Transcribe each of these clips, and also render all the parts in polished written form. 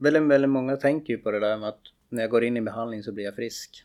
väldigt många tänker ju på det där med att när jag går in i behandling så blir jag frisk.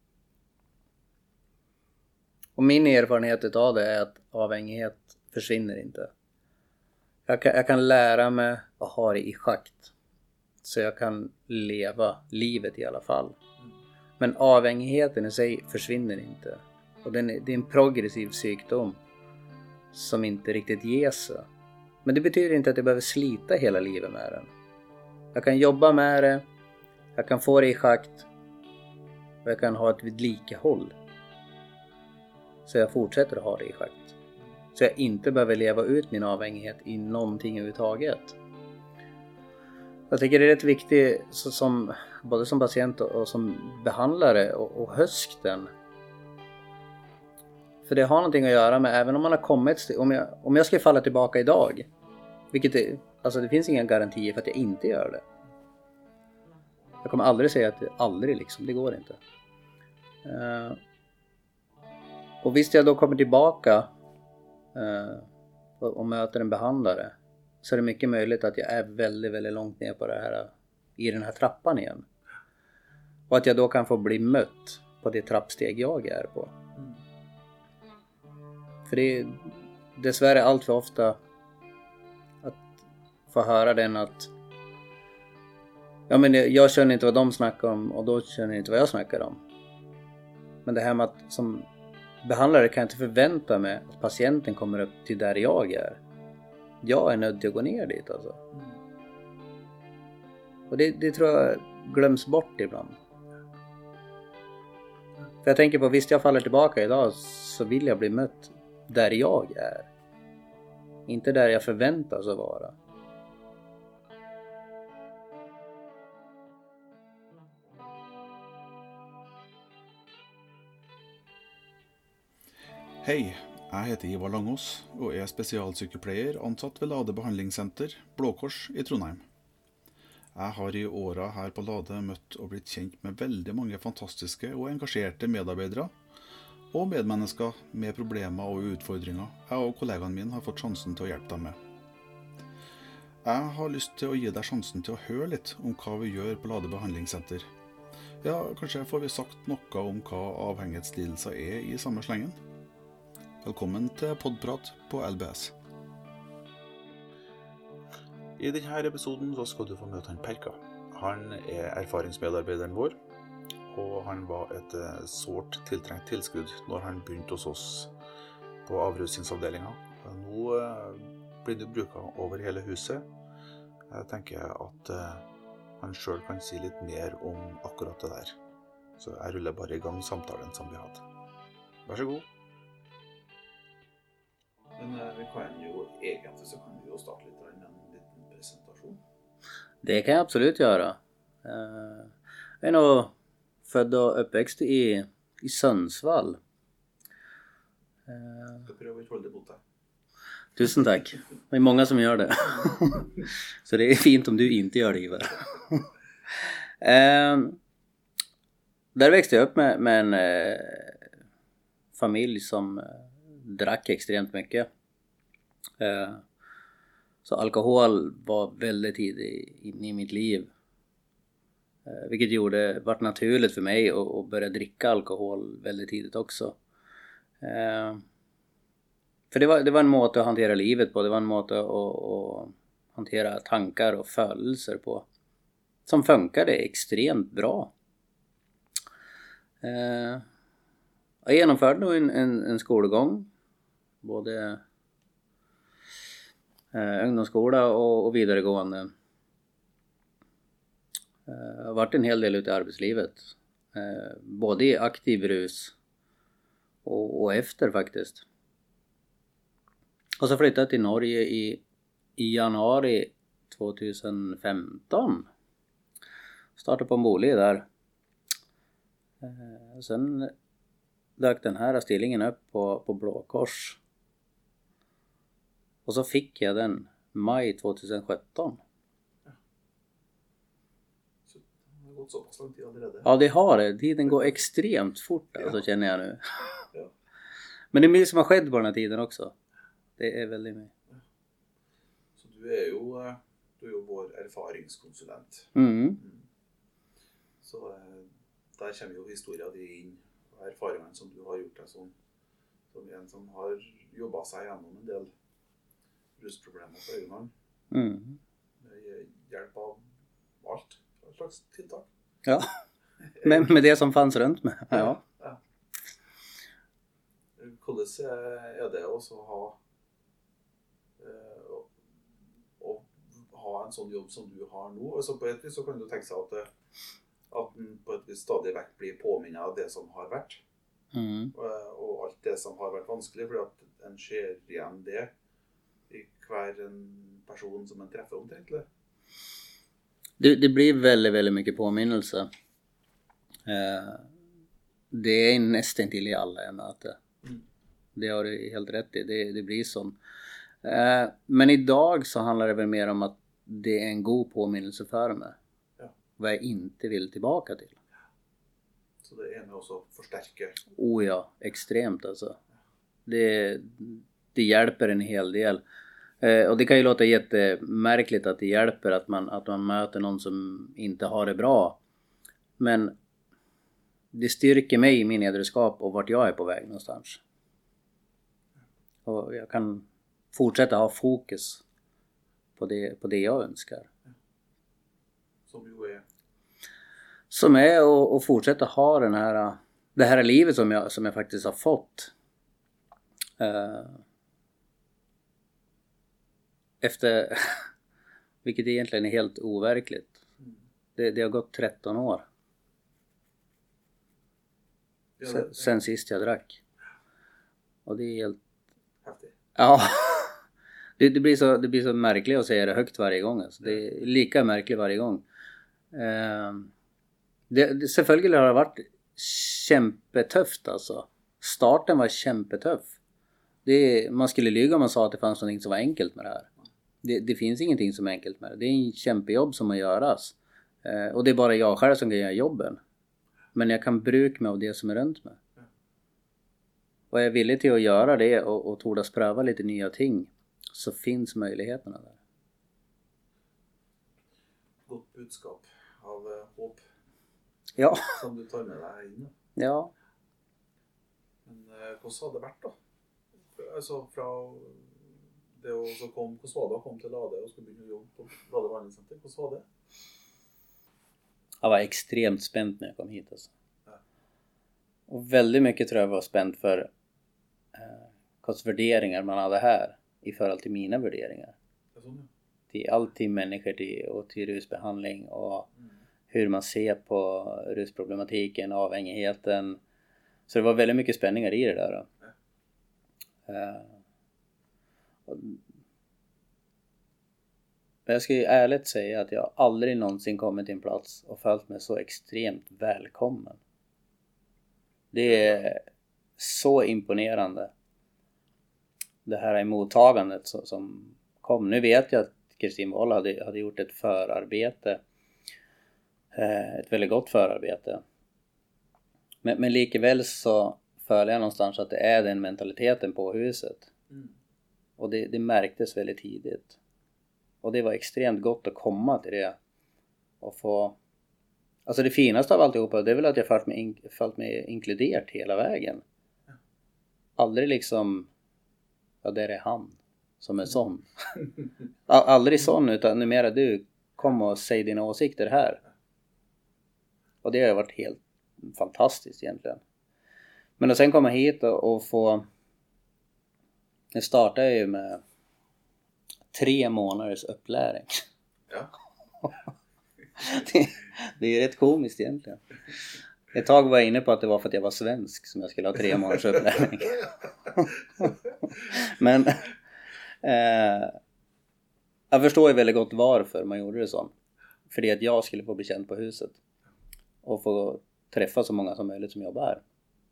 Och min erfarenhet av det är att avhängighet försvinner inte. Jag kan lära mig att ha det i schakt. Så jag kan leva livet i alla fall. Men avhängigheten i sig försvinner inte. Och det är en progressiv sjukdom som inte riktigt ger sig. Men det betyder inte att jag behöver slita hela livet med den. Jag kan jobba med det. Jag kan få det i schakt. Och jag kan ha ett vidlikehåll. Så jag fortsätter att ha det i schakt. Så jag inte behöver leva ut min avhängighet i någonting överhuvudtaget. Jag tycker det är rätt viktigt både som patient och som behandlare och hösten. För det har någonting att göra med, även om man har kommit, om jag ska falla tillbaka idag. Vilket det finns inga garantier för att jag inte gör det. Jag kommer aldrig säga att aldrig liksom, det går inte. Och visst jag då kommer tillbaka och möter en behandlare, så är det mycket möjligt att jag är väldigt långt ner på det här, i den här trappan igen. Och att jag då kan få bli mött på det trappsteg jag är på. För det är dessvärre allt för ofta att få höra den att jag känner inte vad de snackar om och då känner jag inte vad jag snackar om. Men det här med att som behandlare kan jag inte förvänta mig att patienten kommer upp till där jag är. Jag är nöjd att gå ner dit alltså. Och det tror jag glöms bort ibland. För jag tänker på, visst jag faller tillbaka idag så vill jag bli mött där jag är. Inte där jag förväntas att vara. Hei, jeg heter Ivar Langås og er spesialsykepleier ansatt ved Lade behandlingssenter, Blå Kors i Trondheim. Jeg har i åra her på Lade møtt og blitt kjent med veldig mange fantastiske og engasjerte medarbeidere og medmennesker med problemer og utfordringer jeg og kollegaene mine har fått sjansen til å hjelpe dem med. Jeg har lyst til å gi deg sjansen til å høre litt om hva vi gjør på Lade behandlingssenter. Ja, kanskje får vi sagt noe om hva avhengighetslidelser er i samme slengen. Velkommen til Podprat på LBS. I denne episoden så skal du få møte han Perka. Han er erfaringsmedarbeideren vår, og han var et sårt tiltrengt tilskudd når han begynte hos oss på avrusningsavdelingen. Nå blir det bruket over hele huset. Jeg tenker at han selv kan si litt mer om akkurat det der. Så jeg ruller bare i gang samtalen som vi hadde. Vær så god. Men vi kan jo egentlig så kan vi jo starte litt med en liten presentasjon. Det kan jag absolut göra. Jag är nog född och uppväxt i Sundsvall. Jag ska pröva att hålla det borta. Tusen tack. Det är många som gör det. Så det är fint om du inte gör det, Ivar. Där växte jag upp med en familj som drack extremt mycket. Så alkohol var väldigt tidigt in i mitt liv. Vilket vart naturligt för mig att börja dricka alkohol väldigt tidigt också. För det var en måte att hantera livet på. Det var en måte att hantera tankar och födelser på. Som funkade extremt bra. Jag genomförde nog en skolgång. Både ungdomsskola och vidaregående. Jag har varit en hel del ute i arbetslivet. Både i aktiv rus och efter faktiskt. Och så flyttade jag till Norge i januari 2015. Startade på en bolig där. Sen dök den här stillingen upp på Blå Kors. Och så fick jag den maj 2017. Så det har gått så pass lång tid allerede. Ja, det har det. Tiden går extremt fort, alltså, känner jag nu. Ja. Men det är mycket som har skett på den här tiden också. Det är väldigt mycket. Så du Du är ju vår erfaringskonsulent. Så där kommer ju historien din in. Och erfarenheten som du har gjort dig som en som har jobbat sig igenom en del rusproblem på egen hand. Med hjälp av allt slags tilltag. Ja, med det som fanns runt mig. Ja. Hur är det också ha en sån jobb som du har nu? Och på ett vis så kan du tänka sig att den på ett vis stadigt väck blir påminna av det som har varit. Och allt det som har varit vanskligt, för att en ser igen det i hver en person som en träffar omtrentligt. Det blir väldigt, väldigt mycket påminnelse. Det är nästan till i alla jag möter. Det har du helt rätt i. Det blir så. Men idag så handlar det väl mer om att det är en god påminnelse för mig. Ja. Vad jag inte vill tillbaka till. Så det är också förstärker. Oh ja, extremt alltså. Det hjälper en hel del. Och det kan ju låta jättemärkligt att det hjälper att man möter någon som inte har det bra. Men det styrker mig i min ledarskap och vart jag är på väg någonstans. Och jag kan fortsätta ha fokus på det jag önskar. Som ju är? Som är att fortsätta ha det här livet som jag faktiskt har fått. Efter vilket egentligen är helt overkligt. Det har gått 13 år. Sen sist jag drack. Och det är helt häftigt. Ja. Det blir så märkligt att säga det högt varje gång alltså. Det är lika märkligt varje gång. Selvfølgelig har det varit kämpetufft alltså. Starten var kämpetuff. Man skulle lyga om man sa att det fanns någonting som var enkelt med det här. Det finns ingenting som är enkelt med det. Det är en kämpejobb som må göras. Och det är bara jag själv som kan göra jobben. Men jag kan bruka mig av det som är runt mig. Och jag är villig till att göra det och tordas pröva lite nya ting. Så finns möjligheterna där. Gott budskap av hopp. Ja. Som du tar med dig in. Ja. Men vad har det varit då? Alltså från det och så kom Kosvada kom till Lade och skulle börja jobba på Lade Behandlingscenter. Vad var det? Jag var extremt spänd när jag kom hit alltså. Och väldigt mycket tror jag var spänd för vilka värderingar man hade här i förhållande till mina värderingar. Till alltid människor till rusbehandling och hur man ser på rusproblematiken, avhängigheten. Så det var väldigt mycket spänningar i det där då. Men jag ska ju ärligt säga att jag aldrig någonsin kommit till en plats och följt mig så extremt välkommen. Det är så imponerande. Det här är mottagandet som kom. Nu vet jag att Kristin Woll hade gjort ett förarbete. Ett väldigt gott förarbete. Men likaväl så följer jag någonstans att det är den mentaliteten på huset. Och det märktes väldigt tidigt. Och det var extremt gott att komma till det. Och få... Alltså det finaste av alltihopa, det är väl att jag följt mig inkluderat hela vägen. Aldrig liksom... Ja, det är han som är sån. Aldrig sån, utan numera du, kom och säg dina åsikter här. Och det har varit helt fantastiskt egentligen. Men att sen komma hit och få... Nu startade jag ju med 3 månaders upplärning. Ja. Det är rätt komiskt egentligen. Ett tag var jag inne på att det var för att jag var svensk som jag skulle ha 3 månaders upplärning. Men jag förstår ju väldigt gott varför man gjorde det så. För det att jag skulle få bli känd på huset. Och få träffa så många som möjligt som jobbar här.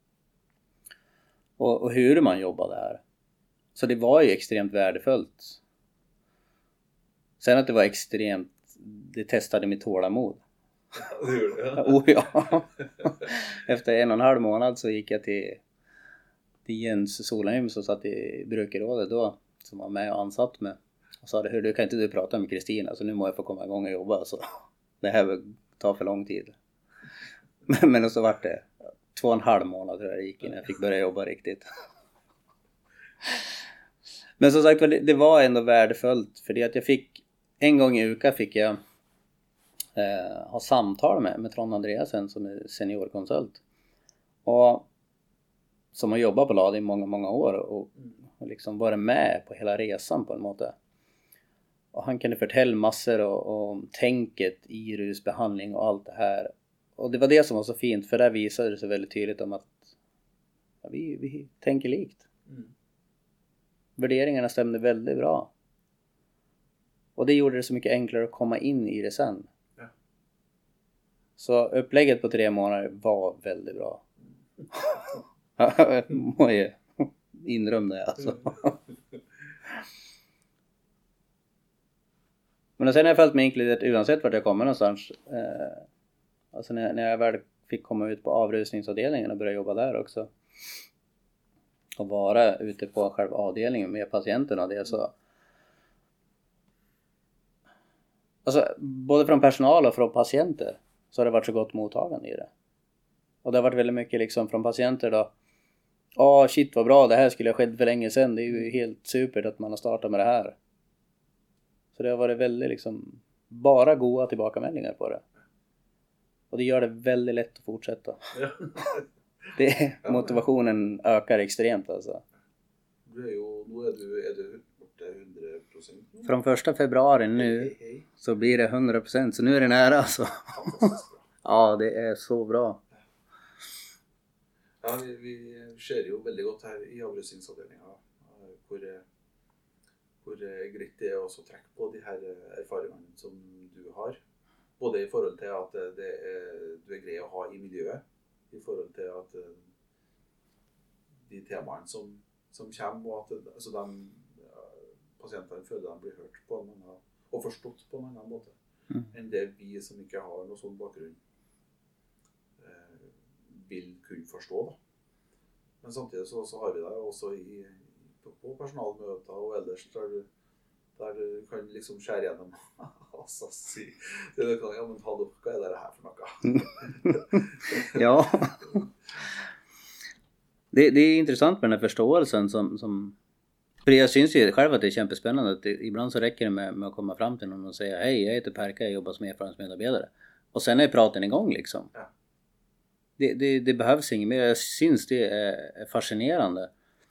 Och hur man jobbar där. Så det var ju extremt värdefullt. Sen att det var extremt... Det testade mitt tålamod. Ja, det gjorde det. Oh ja. Efter 1,5 månad så gick jag till Jens Solheim som satt i brukarrådet då. Som var med och ansatt mig. Och sa det, hur du kan inte du prata med Kristina så nu må jag få komma igång och jobba. Så det här tar för lång tid. Men så vart det 2,5 månader tror jag det gick innan jag fick börja jobba riktigt. Men som sagt det var ändå värdefullt för det att jag fick en gång i veckan fick jag ha samtal med Trond Andreasen som är seniorkonsult och som har jobbat på LADE i många år och liksom varit med på hela resan på en måte. Och han kunde fortälla massor om tänket i rusbehandling och allt det här. Och det var det som var så fint för där visade det sig väldigt tydligt om att vi tänker likt. Värderingarna stämde väldigt bra. Och det gjorde det så mycket enklare att komma in i det sen. Ja. Så upplägget på 3 månader var väldigt bra. Jag må ju inrömma det alltså. Men sen har jag följt med inkluderat oavsett vart jag kommer någonstans. Alltså när jag väl fick komma ut på avrusningsavdelningen och börja jobba där också. Och vara ute på själva avdelningen med patienterna. Det är så. Alltså både från personal och från patienter så har det varit så gott mottagande i det. Och det har varit väldigt mycket liksom från patienter då. Shit vad bra, det här skulle ha skett för länge sedan. Det är ju helt super att man har startat med det här. Så det har varit väldigt liksom bara goda tillbakameldingar på det. Och det gör det väldigt lätt att fortsätta. Motivationen ökar extremt alltså. Nu är du borta 100%. Från 1 februari nu så blir det 100%. Så nu är det nära alltså. Ja, det är så bra. Ja, vi ser ju väldigt gott här i avrusningsavdelningen. Hvor greit det er også å trekke på de her erfaringene som du har. Både i forhold til at du er grei å ha i miljøet, i forhold til at de temaene som kommer, og at altså pasientene føler de blir hørt på en annen, og forstått på en annen måte, enn det vi som ikke har noen sånn bakgrunn vil kunne forstå da. Men samtidig så har vi det også på personalmøter og ellers der du kan liksom skjære gjennom og så si det kan, ja men hallo, hva er det her for noe? Ja. Det är intressant med den här förståelsen som för jag syns ju själv att det är kämpespännande att ibland så räcker det med att komma fram till någon och säga hej, jag heter Perka, jag jobbar som erfarenhetsmedarbetare. Och sen är praten igång liksom. Ja. Det behövs inget mer. Jag syns det är fascinerande.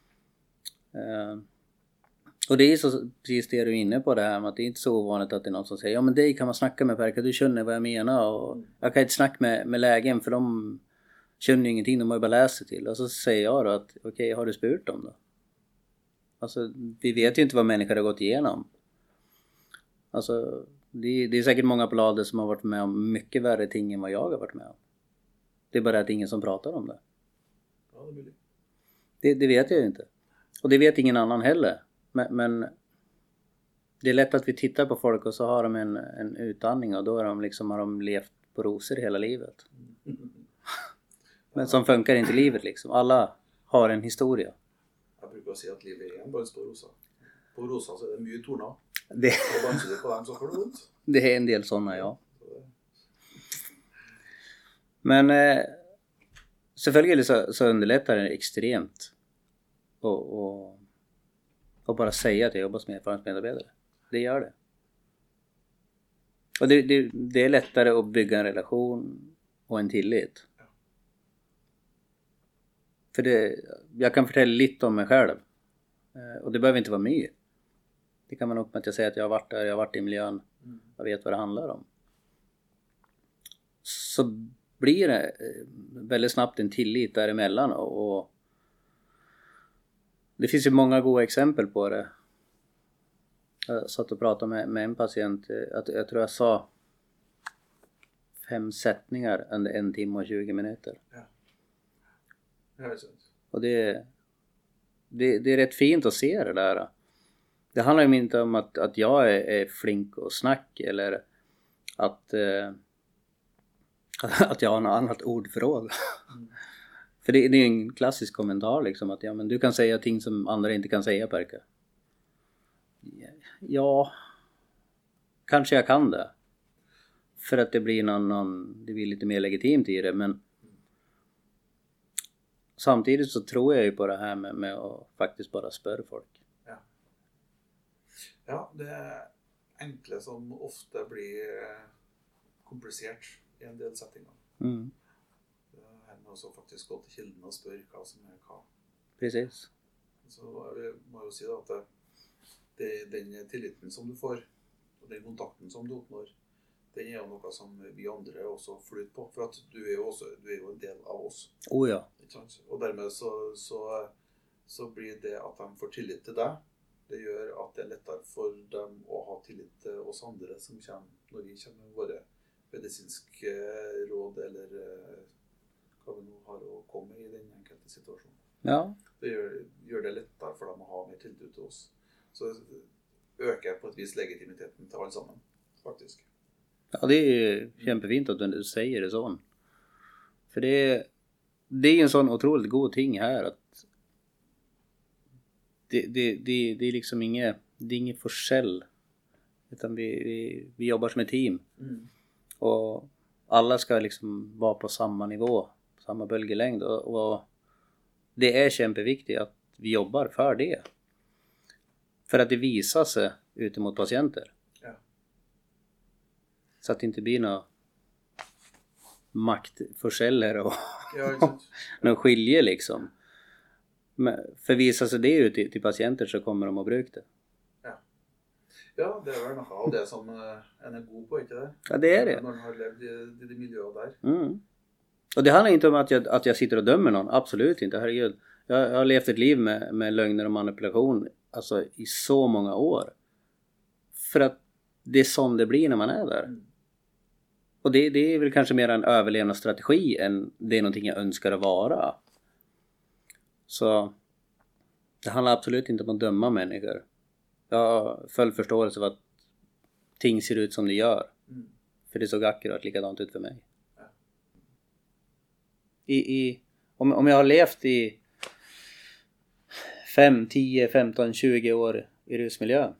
Och det är så precis det du är inne på det här med att det är inte så ovanligt att det är någon som säger ja men dig kan man snacka med Perka, du känner vad jag menar och jag kan inte snacka med lägen för de känner ju ingenting, de har ju bara läst sig till och så säger jag då att okej, har du spurt dem då? Alltså vi vet ju inte vad människor har gått igenom. Alltså det är säkert många på LADE som har varit med om mycket värre ting än vad jag har varit med om. Det är bara att ingen som pratar om det. Ja, det blir det vet jag ju inte. Och det vet ingen annan heller. Men det är lätt att vi tittar på folk och så har de en utandning och då är de liksom, har de levt på rosor hela livet. Men som funkar inte livet liksom. Alla har en historia. Jag brukar säga att livet är en dans på rosa. På rosa så är det mycket torna. Och dansar du på dem så får du ont. Det är en del sådana, ja. Men selvfølgelig så underlättar det extremt och bara säga att jag jobbar som erfarenhetsmedarbetare. Det gör det. Och det är lättare att bygga en relation och en tillit. För jag kan fortälla lite om mig själv. Och det behöver inte vara mycket. Det kan man upp med att jag säger att jag har varit där, jag har varit i miljön. Jag vet vad det handlar om. Så blir det väldigt snabbt en tillit däremellan och det finns ju många goda exempel på det. Jag satt och pratade med en patient att jag tror jag sa 5 sättningar under 1 timme och 20 minuter. Ja. Jag vet inte. Och det är rätt fint att se det där. Det handlar ju inte om att jag är flink och snack eller att jag har något annat ordförråd. För det är en klassisk kommentar liksom att ja men du kan säga ting som andra inte kan säga, Perka. Ja, kanske jag kan det. För att det blir det blir lite mer legitimt i det, men samtidigt så tror jag ju på det här med att faktiskt bara spöra folk. Ja, det är enkle som ofta blir komplicerat i en del settingar. Mm. Här med också faktiskt gå till kilden och spöra vad som är vad. Precis. Så vi må ju säga att den tilliten som du får och den kontakten som du uppnår, det är ju något som vi andra också flyter på, för att du är ju en del av oss. Oh ja. Och därmed så blir det att de får tillit till dig. Det gör att det är lättare för dem att ha tillit till oss andra som kommer när vi kommer med våra medicinska råd eller vad vi nu har att komma i den enkelte situationen. Ja. Det gör det lättare för dem att ha mer tillit till oss. Så ökar på ett vis legitimiteten till alla samman, faktiskt. Ja, det är jättefint att du säger det så. För det är en sån otroligt god ting här att det är liksom inget forskäll, utan vi jobbar som ett team. Och alla ska liksom vara på samma nivå, samma bölgelängd, och det är kämpeviktigt att vi jobbar för det, för att det visar sig ute mot patienter. Så att det inte blir några maktforskäller och någon skilje liksom. Men för visar sig det ut till patienter så kommer de att bruka det. Ja, det är väl något av det som en är god på, inte det? Ja, det är det. När man har levt i det miljöet där. Mm. Och det handlar inte om att jag sitter och dömer någon. Absolut inte, herregud. Jag har levt ett liv med lögner och manipulation alltså i så många år. För att det är sånt det blir när man är där. Och det är väl kanske mer en överlevnadsstrategi än det är någonting jag önskar att vara. Så det handlar absolut inte om att döma människor. Jag har full förståelse för att ting ser ut som det gör. För det såg akkurat likadant ut för mig. Om jag har levt i 5, 10, 15, 20 år i rusmiljö,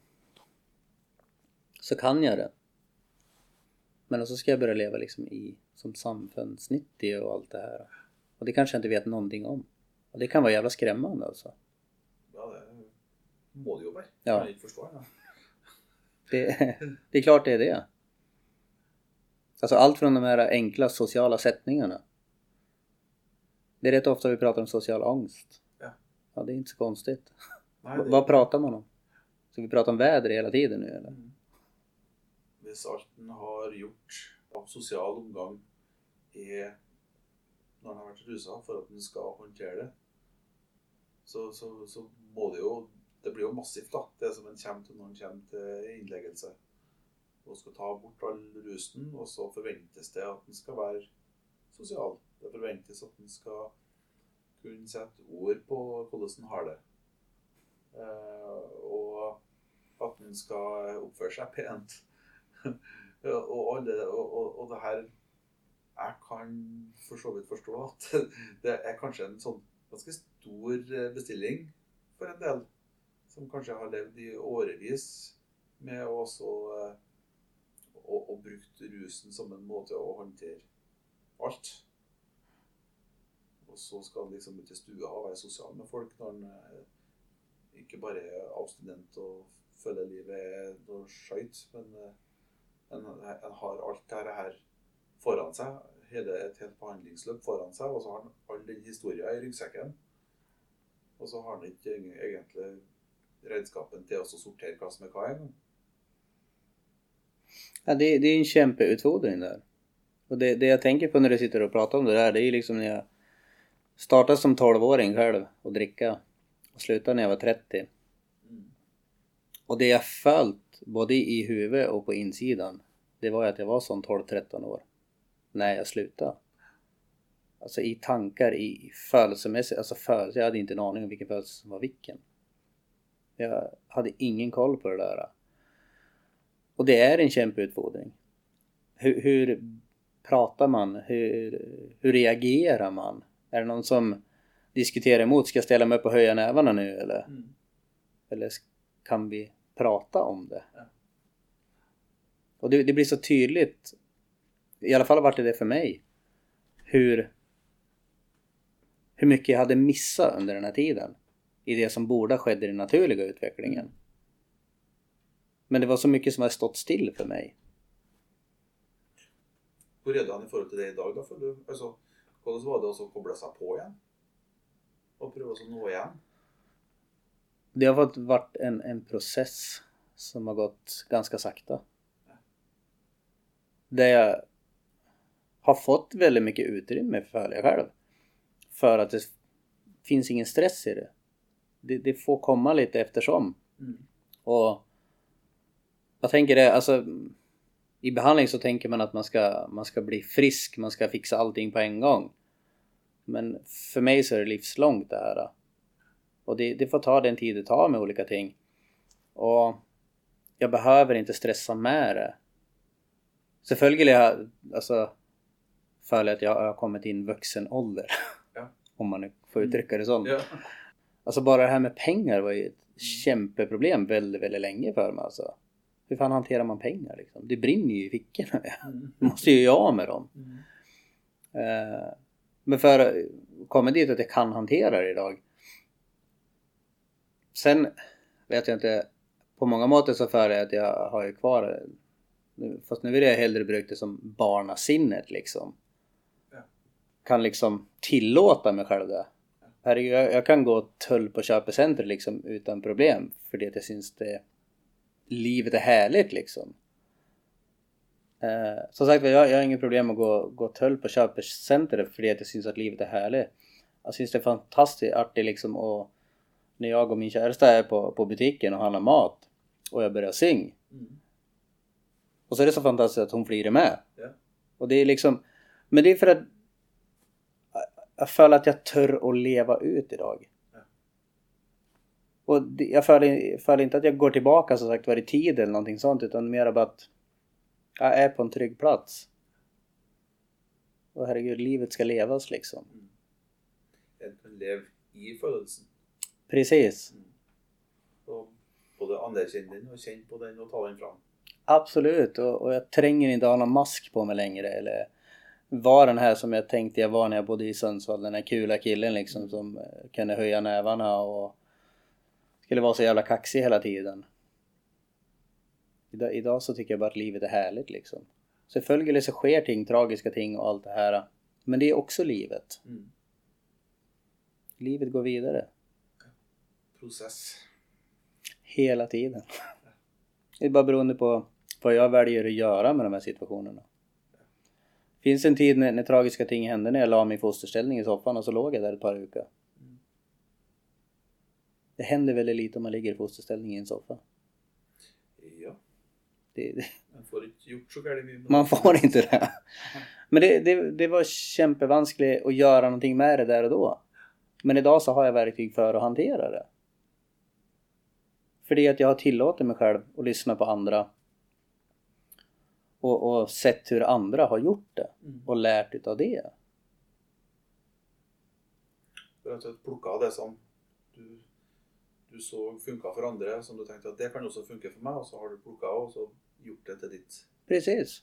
så kan jag det. Men så ska jag börja leva liksom som samfundsnyttig och allt det här. Och det kanske jag inte vet någonting om. Och det kan vara jävla skrämmande alltså. Ja, det må det ju vara. Ja. Jag inte förstår det är klart det är det. Alltså allt från de här enkla sociala sättningarna. Det är rätt ofta vi pratar om social ångest. Ja, det är inte så konstigt. Nej, Vad pratar man om? Så vi pratar om väder hela tiden nu eller? Hvis allt den har gjort av social omgang är när den har varit rusa för att den ska hantera det, så må det blir ju massivt då. Det är som en kommer till någon kommer till inläggelse och ska ta bort all rusen, och så förväntas det att den ska vara social. Det förväntas att den ska kunna sätta ord på hur den har det. Och att den ska uppföra sig pent. och det här jag kan för så vidt förstå att det är kanske en sån ganska stor beställning för en del som kanske har levt i årevis med också och brukt rusen som en måte att hantera allt. Och så ska han liksom ut till stua och vara social med folk när han inte bara är abstinent och följer livet och skit, men en har allt det här foran sig, ett helt behandlingsløp foran sig, och så har han all den historien i ryggsäcken. Och så har han inte egentligen redskapen till att sortera vad som är vad en. Ja, det är en kämpeutfordring där. Och det jag tänker på när du sitter och pratar om det där, det är liksom när jag startade som 12-åring själv och dricka och slutade när jag var 30. Och det jag följt både i huvudet och på insidan, det var att jag var som 12-13 år när jag slutade. Alltså i tankar, i födelsemässigt, alltså jag hade inte en aning om vilken födelse som var vilken. Jag hade ingen koll på det där. Och det är en kämpeutfordring. Hur pratar man? Hur reagerar man? Är det någon som diskuterar emot, ska jag ställa mig upp och höja nävarna nu eller? Eller kan vi prata om det. Och det blir så tydligt, i alla fall vart det för mig, hur mycket jag hade missat under den här tiden i det som borde ha skett i den naturliga utvecklingen. Men det var så mycket som hade stått still för mig. Hur är det i förhållande till det idag då? För du, alltså, hvordan var det att koppla sig på igen? Och pröva att nå igen? Det har varit en process som har gått ganska sakta. Där jag har fått väldigt mycket utrymme för det själv. För att det finns ingen stress i det. Det får komma lite eftersom. Och jag tänker det, alltså i behandling så tänker man att man ska bli frisk, man ska fixa allting på en gång. Men för mig så är det livslångt det här. Och det får ta den tid det tar med olika ting. Och jag behöver inte stressa med det. Selvfølgelig alltså följer att jag har kommit in vuxen ålder. Ja. Om man får uttrycka det sånt. Ja. Alltså bara det här med pengar var ju ett kämpeproblem väldigt, väldigt länge för mig alltså. Hur fan hanterar man pengar liksom? Det brinner ju i fickorna. Man måste ju göra med dem. Men för att komma dit att jag kan hantera det idag. Sen vet jag inte, på många måter så för det att jag har ju kvar, fast nu vill jag hellre bruka det som barnasinnet liksom. Kan liksom tillåta mig själv det. Jag kan gå tull på köpecenter liksom utan problem. För det att jag syns det livet är härligt liksom. Som sagt, jag har inget problem att gå tull på köpecenter för det att jag syns att livet är härligt. Jag syns det är fantastiskt artigt liksom. Och när jag och min käresta är på butiken och handlar mat och jag börjar synga. Och så är det så fantastiskt att hon flirar med. Och det är liksom, men det är för att jag följer att jag tör att leva ut idag. Och jag följer inte att jag går tillbaka så sagt varje tid eller någonting sånt, utan mer bara att jag är på en trygg plats. Och herregud, livet ska levas liksom. Lev i födelsen. Precis. Och både anerkänna den och känna på den och ta den fram. Absolut, och jag tränger inte ha någon mask på mig längre eller var den här som jag tänkte jag var när jag bodde i Sundsvall, den här kula killen liksom som kunde höja nävarna och skulle vara så jävla kaxig hela tiden. Idag så tycker jag bara att livet är härligt liksom. Selvfølgelig så sker ting, tragiska ting och allt det här. Men det är också livet. Livet går vidare. Process. Hela tiden. Det är bara beroende på vad jag väljer att göra med de här situationerna. Finns en tid när tragiska ting hände när jag la mig i fosterställning i soffan och så låg jag där ett par veckor. Det händer väldigt lite om man ligger i fosterställning i en soffa. Ja. Man får inte gjort så mycket. Man får inte det. Men det var kämpevanskligt att göra någonting med det där och då. Men idag så har jag verktyg för att hantera det. För det är att jag har tillåtit mig själv att lyssna på andra. Och sett hur andra har gjort det. Och lärt utav det. För att plocka av det som du såg funka för andra, som du tänkte att det kan också funka för mig, och så har du plockat av och så gjort det till ditt. Precis.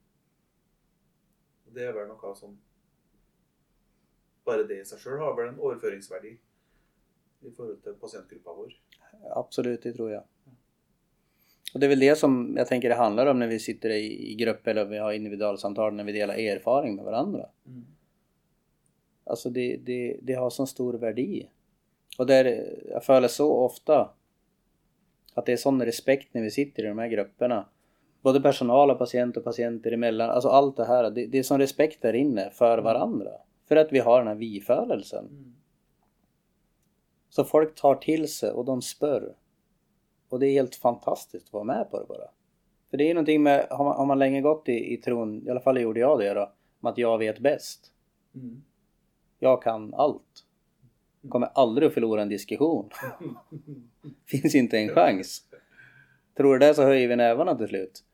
Det är väl något som bara det i sig själv har väl en överföringsvärde i förhållande till patientgrupper vår. Absolut, det tror jag. Och det är väl det som jag tänker det handlar om när vi sitter i grupp eller vi har individualsamtal, när vi delar erfaring med varandra. Alltså det har sån stor värde. Och där jag följer så ofta att det är sån respekt när vi sitter i de här grupperna. Både personal och patienter emellan. Alltså allt det här. Det är sån respekt där inne för varandra. För att vi har den här vi-födelsen. Så folk tar till sig och de spör. Och det är helt fantastiskt att vara med på det bara. För det är någonting med, har man länge gått i tron, i alla fall gjorde jag det då, om att jag vet bäst. Jag kan allt. Kommer aldrig att förlora en diskussion. Finns inte en chans. Tror du det så höjer vi nävarna till slut.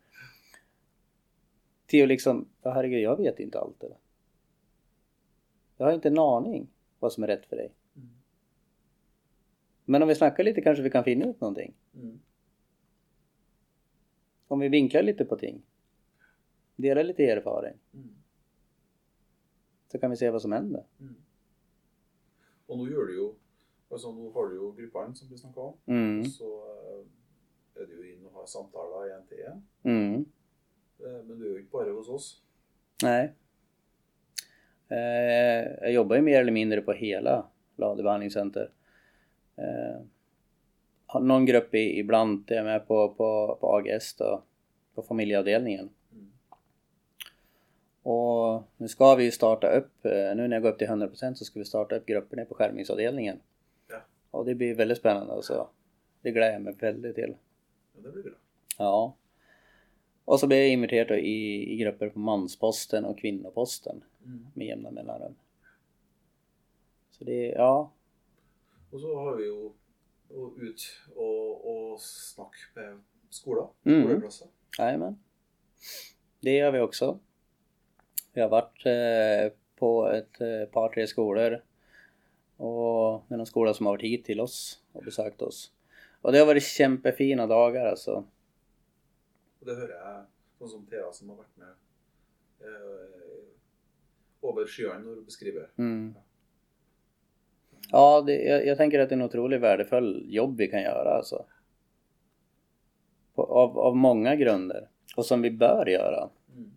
Till liksom, ja herregud, jag vet inte allt det. Jag har inte en aning vad som är rätt för dig. Men om vi snackar lite kanske vi kan finna ut någonting. Om vi vinklar lite på ting. Delar lite erfaring. Så kan vi se vad som händer. Och nu gör du ju, alltså nu har du ju gruppen som vi snackade om. Så är det ju in och ha samtal en till en. Men du är ju inte bara hos oss. Nej. Jag jobbar ju mer eller mindre på hela Lade behandlingscenter. Har någon grupp ibland är jag med på AGS då, på familjeavdelningen. Och nu ska vi starta upp, nu när jag går upp till 100% så ska vi starta upp grupperna på skärmningsavdelningen. Ja. Och det blir väldigt spännande alltså. Det gläder jag mig väldigt till. Ja, det blir bra. Ja. Och så blir jag inviterad i grupper på mansposten och kvinnoposten med jämna mellanrum. Så det, ja. Och så har vi ju ut och snack med skolan, skoleklasser. Jajamän. Det gör vi också. Vi har varit på ett par, tre skolor. Och det är någon skola som har varit hit till oss och besökt oss. Och det har varit kämpefina dagar alltså. Och det hör jag, sån som Thea som har varit med över skyn när du beskriver. Ja, jag tänker att det är en otroligt värdefull jobb vi kan göra alltså. Av många grunder. Och som vi bör göra.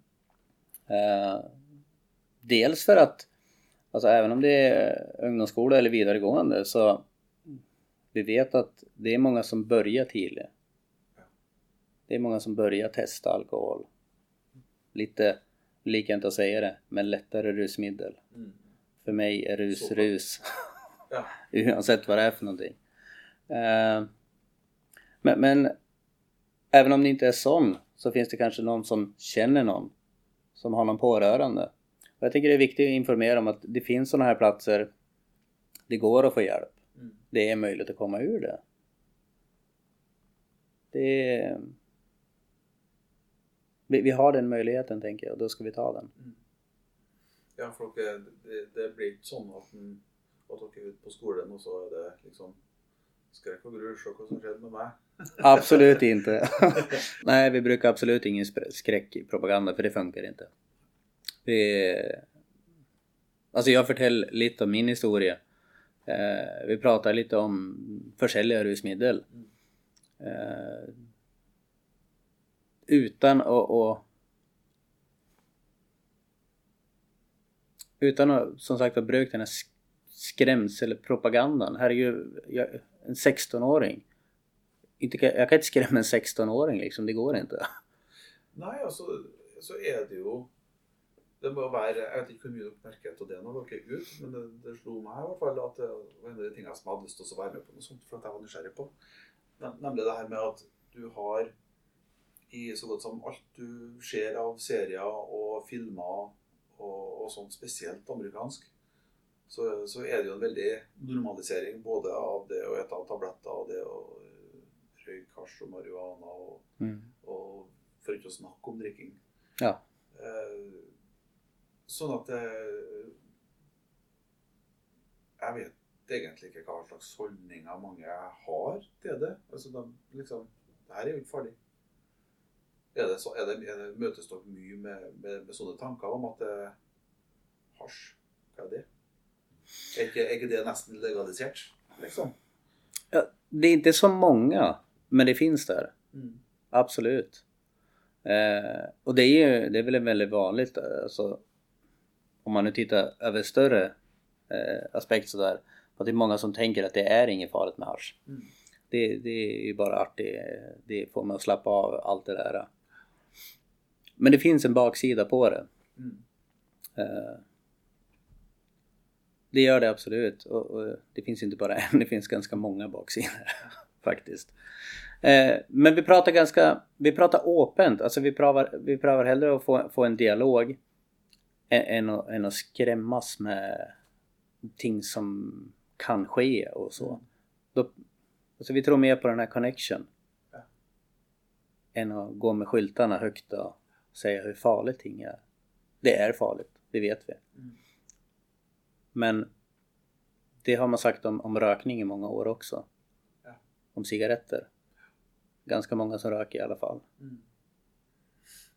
Dels för att alltså även om det är ungdomsskola eller vidaregående så vi vet att det är många som börjar tidigt. Det är många som börjar testa alkohol. Lite, lika inte att säga det, men lättare rusmedel. För mig är rus. Ja. Oavsett vad det är för någonting. Men även om det inte är sån så finns det kanske någon som känner någon. Som har någon pårörande. Och jag tycker det är viktigt att informera om att det finns sådana här platser. Det går att få hjälp. Det är möjligt att komma ur det. Vi har den möjligheten tänker jag och då ska vi ta den. Ja, för det blir inte sån att åker ut på skolan och så är det liksom skräck och grus och vad som sker med mig. Absolut inte. Nej, vi brukar absolut ingen skräck i propaganda för det funkar inte. Alltså jag fortäller lite om min historia. Vi pratar lite om försäljare rusmedel. Utan att som sagt ha brukt den här skrämselpropagandan. Här är ju en 16-åring. Jag kan inte skrämma en 16-åring liksom, det går inte. Nej, alltså så är det ju. Det må vara, jag vet inte hur mycket uppmärket och det när dere ut, men det slog mig i alla fall att det var en av de tingene som jag hade lust att vara med på något sånt för att jag var nysgjerrig på. Nämligen det här med att du har i så gott som allt du ser av serier och filmer och sånt, speciellt amerikansk, så är det ju en väldig normalisering både av det och äta tabletter och det och røyk, hasj och marijuana och för inte att snacka om dricking. Ja. Sånn at jeg vet egentlig ikke hva slags holdninger mange har til det. Altså liksom, det her er jo ikke farlig. Møtes dere mye med sånne tanker om at hasj, hva er det? Er ikke det nesten legalisert, liksom? Ja, det är inte så många, men det finns där. Absolut. Och det är väl väldigt vanligt alltså, om man nu tittar över större aspekt sådär, att det är många som tänker att det är inget farligt med hasch. Det är ju bara artigt, det får man att slappa av allt det där. Men det finns en baksida på det. Det gör det absolut, och det finns inte bara en, det finns ganska många baksidor faktiskt. Men vi pratar öppet, alltså vi pratar hellre att få en dialog än att skrämmas med ting som kan ske och så. Alltså vi tror mer på den här connection än att gå med skyltarna högt och säga hur farligt ting är. Det är farligt, det vet vi. Men det har man sagt om rökning i många år också. Om cigaretter. Ganska många som röker i alla fall.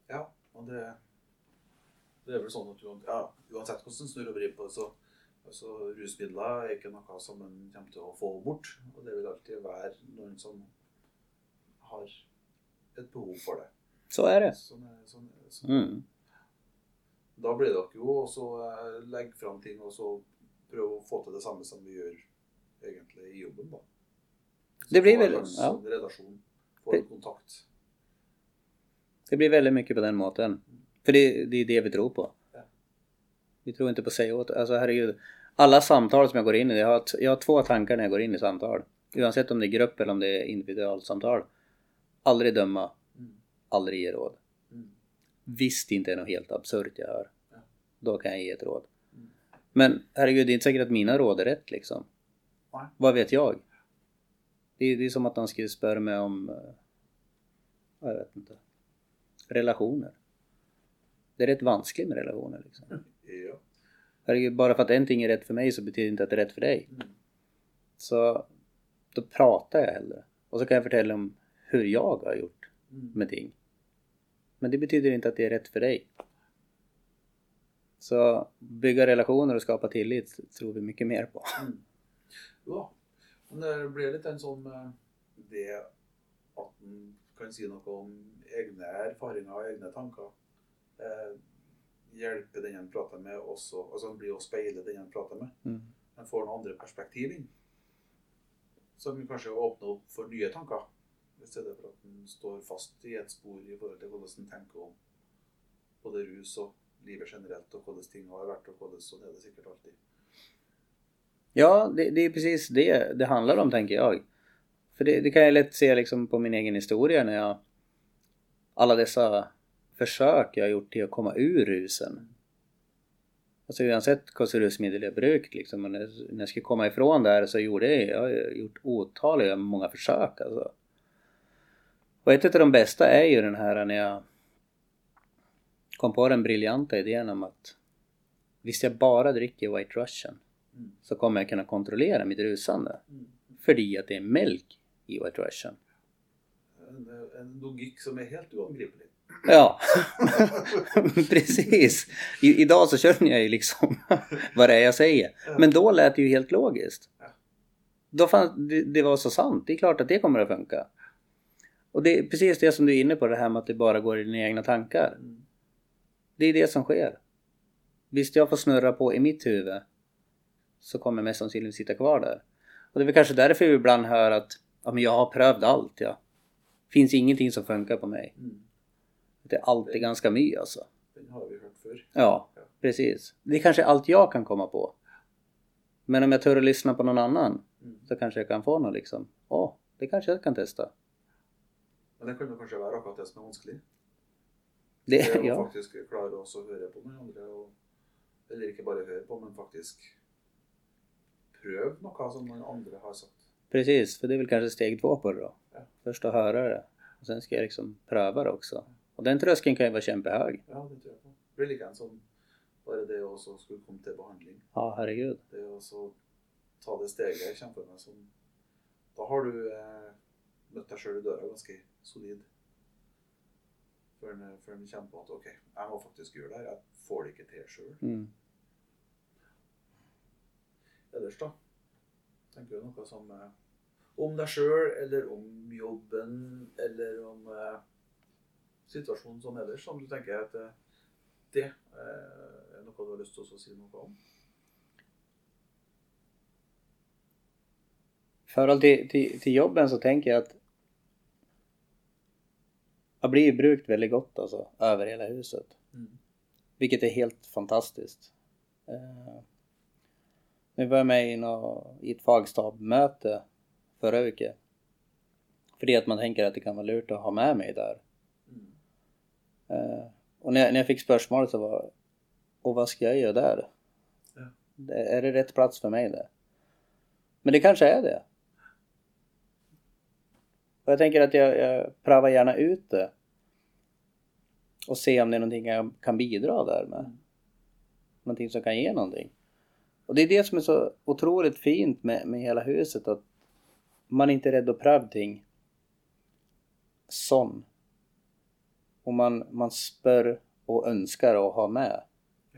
Ja, och det är väl sånn at uansett hvordan snurr og vrir på det, så rusmidler er ikke noe som man kommer til å få bort, og det vil alltid være noen som har et behov for det. Så är det. Sånn. Da blir det jo også legge fram ting og så prøve å få til det samme som vi gjør egentlig i jobben da. Så det blir väl en relation, få en kontakt. Det blir väldigt mycket på den måten. För det är det vi tror på. Ja. Vi tror inte på sig åt. Alltså herregud. Alla samtal som jag går in i. Jag har 2 tankar när jag går in i samtal. Oavsett om det är grupp eller om det är individualsamtal. Aldrig döma. Aldrig ge råd. Visst inte är något helt absurt jag hör. Ja. Då kan jag ge ett råd. Men herregud, det är inte säkert att mina råd är rätt liksom. Nej. Vad vet jag? Det är som att de skulle spöra mig om jag vet inte. Relationer. Det är rätt vanskligt med relationer liksom. Ja. Herregud, bara för att en ting är rätt för mig så betyder det inte att det är rätt för dig. Så då pratar jag hellre. Och så kan jag fortälla om hur jag har gjort med ting. Men det betyder inte att det är rätt för dig. Så bygga relationer och skapa tillit tror vi mycket mer på. Ja, men det blir litt en sånn det at man kan si noe om egne erfaringer og egne tanker. Hjelpe den en prater med også, altså bli å speile den en prater med. Man får noen andre perspektiv inn. Som kanskje åpner opp for nye tanker. I stedet for at man står fast i et spor i forhold til hvordan man tenker om både rus og livet generellt och hvordan ting har vært og hvordan så det er det sikkert alltid. Ja, det är precis det handlar om tänker jag. För det kan jag lätt se liksom på min egen historia när jag alla dessa försök jag har gjort till att komma ur rusen. Alltså oavsett vilka rusmedel jag brukt liksom, när jag skulle komma ifrån där så jag har gjort otaliga många försök alltså. Och ett av de bästa är ju den här när jag kom på den briljanta idén om att visst jag bara dricker White Russian så kommer jag kunna kontrollera mitt rusande. För att det är mjölk i White Russian. En logik som är helt oangripelig. Ja, precis. Idag så känner jag ju liksom vad det är jag säger. Men då lät det ju helt logiskt. Då det var så sant. Det är klart att det kommer att funka. Och det är precis det som du är inne på, det här med att det bara går i dina egna tankar. Det är det som sker. Visst jag får snurra på i mitt huvud så kommer jag mest sannolikt sitta kvar där. Och det är väl kanske därför vi ibland hör att ja, men jag har prövat allt. Ja. Finns ingenting som funkar på mig. Det är alltid ganska mycket alltså. Den har vi hört förr. Ja, precis. Det är kanske allt jag kan komma på. Men om jag tör att lyssna på någon annan så kanske jag kan få något liksom. Det kanske jag kan testa. Men det kan kanske vara akkurat det som är vanskligt. Det är ja. Faktiskt klara oss att höra på någon andra eller inte bara höra på men faktiskt pröv något som någon andra har sagt. Precis, för det är väl kanske steg 2 på det då. Ja. Först att höra det. Och sen ska jag liksom pröva det också. Och den tröskeln kan ju vara kämpehög. Ja, det tror jag på. Det blir lika som bara det också skulle komma till behandling. Ja, herregud. Det är också ta det steget kämpa med som då har du mött dig själv i dörren ganska solid. För en känner på att okej, jag måste faktiskt göra det här. Jag får det inte till själv. Ellers då? Tänker du något som om dig själv eller om jobben eller om situationen som ellers som du tänker att det är något du har lust att säga något om? Förhåll till jobben så tänker jag att jag blir brukt väldigt gott alltså, över hela huset. Vilket är helt fantastiskt. Nu var jag med i ett fagstabmöte förra veckan. För det att man tänker att det kan vara lurt att ha med mig där. Och när jag fick spörsmålet så var och vad ska jag göra där? Ja. Är det rätt plats för mig där? Men det kanske är det. Och jag tänker att jag prövar gärna ut det. Och se om det är någonting jag kan bidra där med. Någonting som kan ge någonting. Och det är det som är så otroligt fint med hela huset. Att man inte är rädd att pröva ting. Sån. Och man spör och önskar att ha med. Ja.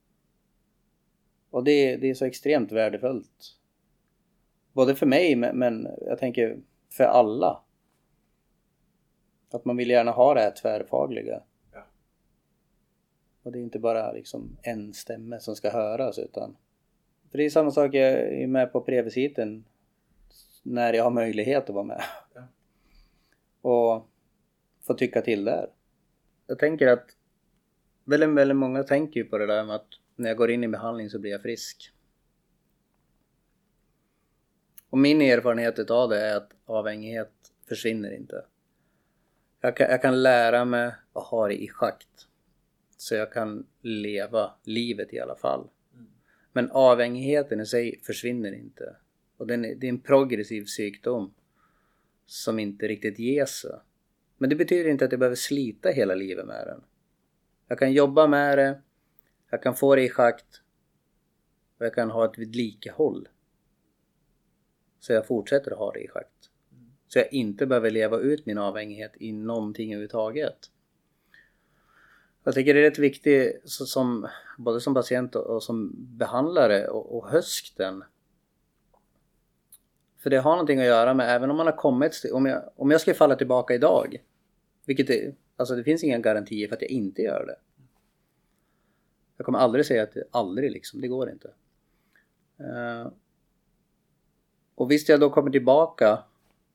Och det är så extremt värdefullt. Både för mig men jag tänker för alla. Att man vill gärna ha det här tvärfagliga. Ja. Och det är inte bara liksom en stämme som ska höras utan. För det är samma sak, jag är med på previsiten när jag har möjlighet att vara med. Ja. Och få tycka till där. Jag tänker att väldigt många tänker ju på det där med att när jag går in i behandling så blir jag frisk. Och min erfarenhet av det är att avhängighet försvinner inte. Jag kan lära mig att ha det i schakt. Så jag kan leva livet i alla fall. Men avhängigheten i sig försvinner inte. Och det är en progressiv sjukdom som inte riktigt ger sig. Men det betyder inte att jag behöver slita hela livet med den. Jag kan jobba med det. Jag kan få det i schakt. Och jag kan ha ett vidlikehåll. Så jag fortsätter att ha det i schakt. Så jag inte behöver leva ut min avhängighet i någonting överhuvudtaget. Jag tycker det är rätt viktigt både som patient och som behandlare och hösten. För det har någonting att göra med, även om man har kommit, om jag ska falla tillbaka idag. Vilket det finns inga garantier för att jag inte gör det. Jag kommer aldrig säga att det aldrig liksom, det går inte. Och visst jag då kommer tillbaka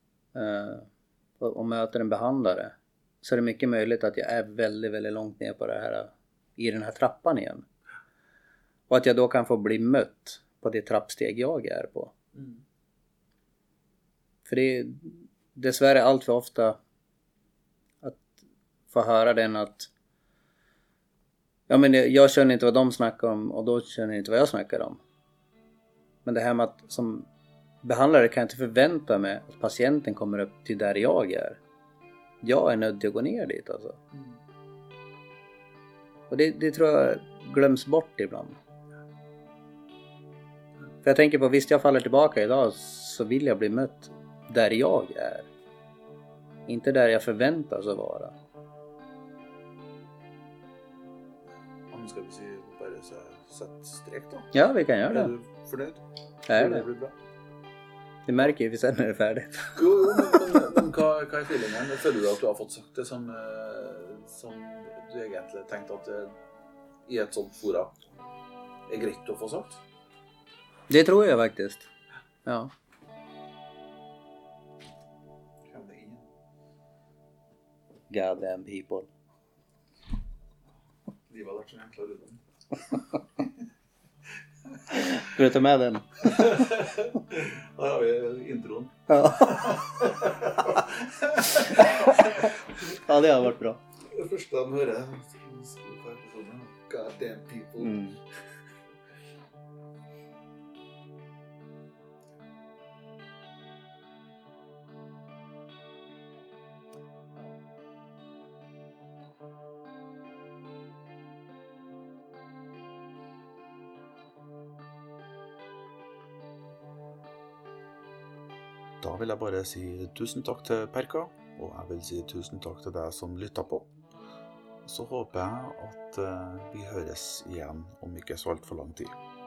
och möter en behandlare så är det mycket möjligt att jag är väldigt långt ner på det här i den här trappan igen. Och att jag då kan få bli mött på det trappsteg jag är på. Mm. För det är dessvärre allt för ofta att få höra den att jag känner inte vad de snackar om och då känner jag inte vad jag snackar om. Men det här med att som behandlare kan jag inte förvänta mig att patienten kommer upp till där jag är. Jag är nödd att gå ner dit alltså. Mm. Och det tror jag glöms bort ibland. För jag tänker på, visst jag faller tillbaka idag så vill jag bli mött där jag är. Inte där jag förväntas att vara. Om ska vi se bara så sätt streck då. Ja, vi kan göra det. Är du förnöjd? Är Det det? blir bra. Det märker vi sen när det är färdigt. Jo, men hva er feelingen? Føler du at du har fått sagt det som du egentlig tenkte at i et sånt fora er greit å få sagt? Det tror jag faktiskt. Ja. Kom det in. Goddamn people. Livet har vært så enkla runden. Ska du ta med den? Där har vi intron. Ja. Ja, det har varit bra. Det första de hører God damn people. Mm. Da vil jeg bare si tusen takk til Perka, og jeg vil si tusen takk til deg som lyttet på. Så håper jeg at vi høres igjen om ikke så alt for lang tid.